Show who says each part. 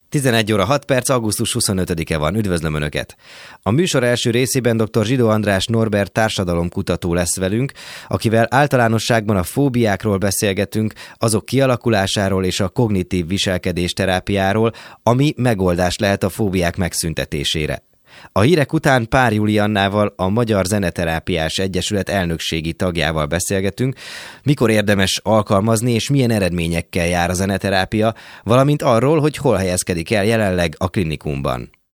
Speaker 1: 11 óra 6 perc, augusztus 25-e van. Üdvözlöm Önöket! A műsor első részében dr. Zsidó András Norbert társadalomkutató lesz velünk, akivel általánosságban a fóbiákról beszélgetünk, azok kialakulásáról és a kognitív viselkedés terápiáról, ami megoldás lehet a fóbiák megszüntetésére. A hírek után Pár Juliannával, a Magyar Zeneterápiás Egyesület elnökségi tagjával beszélgetünk, mikor érdemes alkalmazni és milyen eredményekkel jár a zeneterápia, valamint arról, hogy hol helyezkedik el jelenleg a klinikumban.